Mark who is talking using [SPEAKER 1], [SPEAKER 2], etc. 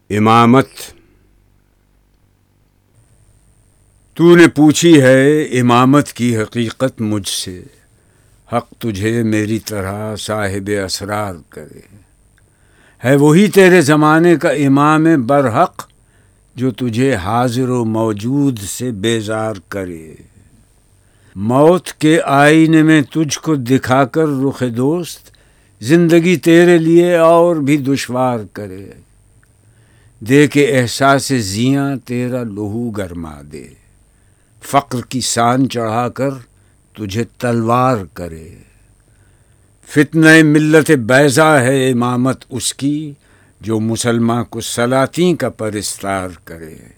[SPEAKER 1] इमामत। तूने पूछी है इमामत की हकीकत मुझसे, हक तुझे मेरी तरह साहिब असरार करे। है वही तेरे ज़माने का इमाम बरहक, जो तुझे हाजिर व मौजूद से बेजार करे। मौत के आईने में तुझको दिखाकर रुख दोस्त, जिंदगी तेरे लिए और भी दुश्वार करे। दे के एहसास जियां तेरा लहू गरमा दे, फ़क्र की सान चढ़ाकर तुझे तलवार करे। फितने मिल्लत बैज़ा है इमामत उसकी, जो मुसलमान को सलाती का परिस्तार करे।